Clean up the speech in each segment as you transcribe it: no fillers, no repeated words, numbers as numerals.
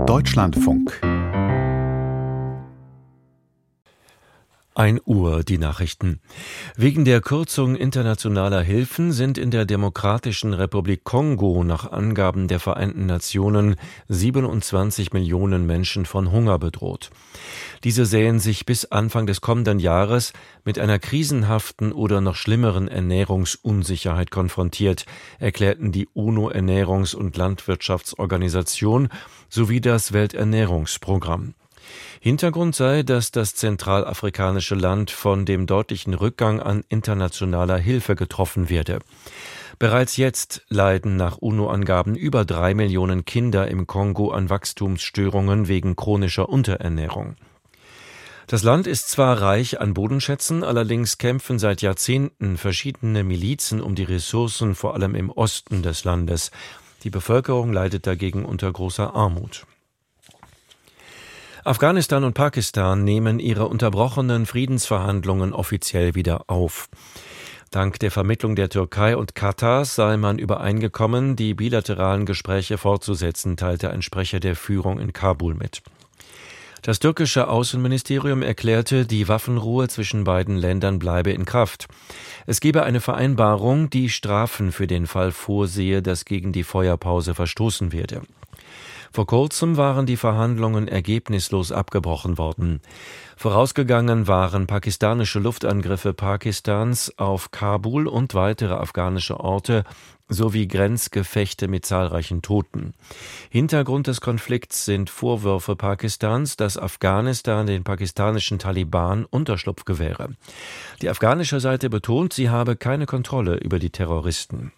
Deutschlandfunk. 1 Uhr, die Nachrichten. Wegen der Kürzung internationaler Hilfen sind in der Demokratischen Republik Kongo nach Angaben der Vereinten Nationen 27 Millionen Menschen von Hunger bedroht. Diese sähen sich bis Anfang des kommenden Jahres mit einer krisenhaften oder noch schlimmeren Ernährungsunsicherheit konfrontiert, erklärten die UNO-Ernährungs- und Landwirtschaftsorganisation sowie das Welternährungsprogramm. Hintergrund sei, dass das zentralafrikanische Land von dem deutlichen Rückgang an internationaler Hilfe getroffen werde. Bereits jetzt leiden nach UNO-Angaben über 3 Millionen Kinder im Kongo an Wachstumsstörungen wegen chronischer Unterernährung. Das Land ist zwar reich an Bodenschätzen, allerdings kämpfen seit Jahrzehnten verschiedene Milizen um die Ressourcen, vor allem im Osten des Landes. Die Bevölkerung leidet dagegen unter großer Armut. Afghanistan und Pakistan nehmen ihre unterbrochenen Friedensverhandlungen offiziell wieder auf. Dank der Vermittlung der Türkei und Katars sei man übereingekommen, die bilateralen Gespräche fortzusetzen, teilte ein Sprecher der Führung in Kabul mit. Das türkische Außenministerium erklärte, die Waffenruhe zwischen beiden Ländern bleibe in Kraft. Es gebe eine Vereinbarung, die Strafen für den Fall vorsehe, dass gegen die Feuerpause verstoßen werde. Vor kurzem waren die Verhandlungen ergebnislos abgebrochen worden. Vorausgegangen waren pakistanische Luftangriffe Pakistans auf Kabul und weitere afghanische Orte sowie Grenzgefechte mit zahlreichen Toten. Hintergrund des Konflikts sind Vorwürfe Pakistans, dass Afghanistan den pakistanischen Taliban Unterschlupf gewähre. Die afghanische Seite betont, sie habe keine Kontrolle über die Terroristen.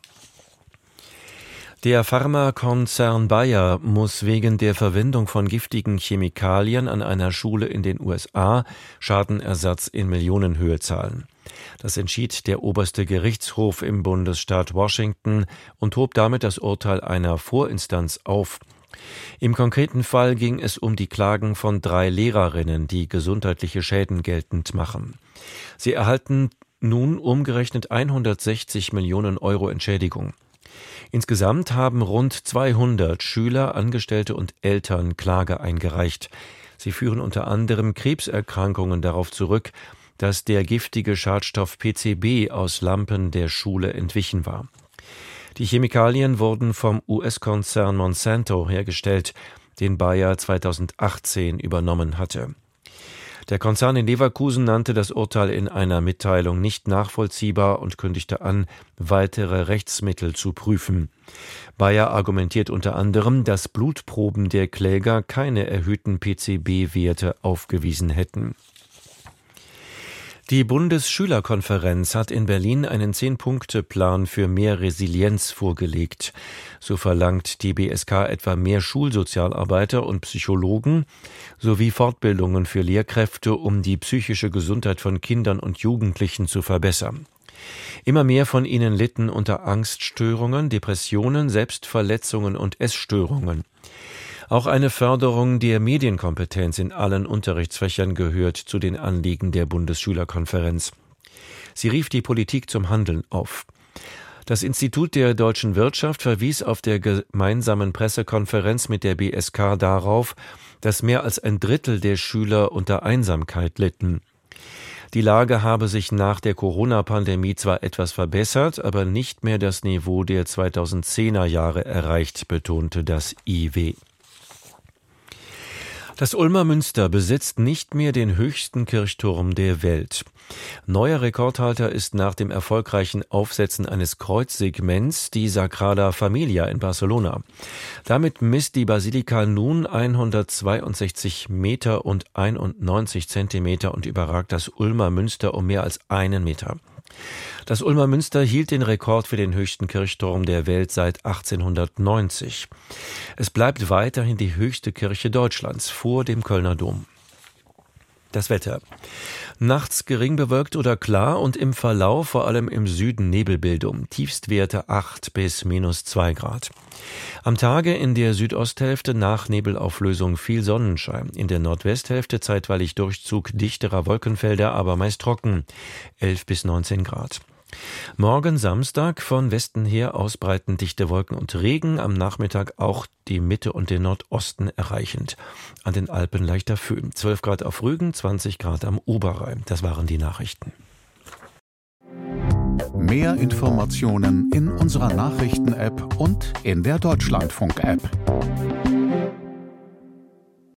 Der Pharmakonzern Bayer muss wegen der Verwendung von giftigen Chemikalien an einer Schule in den USA Schadenersatz in Millionenhöhe zahlen. Das entschied der oberste Gerichtshof im Bundesstaat Washington und hob damit das Urteil einer Vorinstanz auf. Im konkreten Fall ging es um die Klagen von 3 Lehrerinnen, die gesundheitliche Schäden geltend machen. Sie erhalten nun umgerechnet 160 Millionen Euro Entschädigung. Insgesamt haben rund 200 Schüler, Angestellte und Eltern Klage eingereicht. Sie führen unter anderem Krebserkrankungen darauf zurück, dass der giftige Schadstoff PCB aus Lampen der Schule entwichen war. Die Chemikalien wurden vom US-Konzern Monsanto hergestellt, den Bayer 2018 übernommen hatte. Der Konzern in Leverkusen nannte das Urteil in einer Mitteilung nicht nachvollziehbar und kündigte an, weitere Rechtsmittel zu prüfen. Bayer argumentiert unter anderem, dass Blutproben der Kläger keine erhöhten PCB-Werte aufgewiesen hätten. Die Bundesschülerkonferenz hat in Berlin einen 10-Punkte-Plan für mehr Resilienz vorgelegt. So verlangt die BSK etwa mehr Schulsozialarbeiter und Psychologen sowie Fortbildungen für Lehrkräfte, um die psychische Gesundheit von Kindern und Jugendlichen zu verbessern. Immer mehr von ihnen litten unter Angststörungen, Depressionen, Selbstverletzungen und Essstörungen. Auch eine Förderung der Medienkompetenz in allen Unterrichtsfächern gehört zu den Anliegen der Bundesschülerkonferenz. Sie rief die Politik zum Handeln auf. Das Institut der deutschen Wirtschaft verwies auf der gemeinsamen Pressekonferenz mit der BSK darauf, dass mehr als ein Drittel der Schüler unter Einsamkeit litten. Die Lage habe sich nach der Corona-Pandemie zwar etwas verbessert, aber nicht mehr das Niveau der 2010er Jahre erreicht, betonte das IW. Das Ulmer Münster besitzt nicht mehr den höchsten Kirchturm der Welt. Neuer Rekordhalter ist nach dem erfolgreichen Aufsetzen eines Kreuzsegments die Sagrada Familia in Barcelona. Damit misst die Basilika nun 162 Meter und 91 Zentimeter und überragt das Ulmer Münster um mehr als 1 Meter. Das Ulmer Münster hielt den Rekord für den höchsten Kirchturm der Welt seit 1890. Es bleibt weiterhin die höchste Kirche Deutschlands vor dem Kölner Dom. Das Wetter. Nachts gering bewölkt oder klar und im Verlauf vor allem im Süden Nebelbildung. Tiefstwerte 8 bis -2 Grad. Am Tage in der Südosthälfte nach Nebelauflösung viel Sonnenschein. In der Nordwesthälfte zeitweilig Durchzug dichterer Wolkenfelder, aber meist trocken. 11 bis 19 Grad. Morgen Samstag von Westen her ausbreiten dichte Wolken und Regen, am Nachmittag auch die Mitte und den Nordosten erreichend. An den Alpen leichter Föhn. 12 Grad auf Rügen, 20 Grad am Oberrhein. Das waren die Nachrichten. Mehr Informationen in unserer Nachrichten-App und in der Deutschlandfunk-App.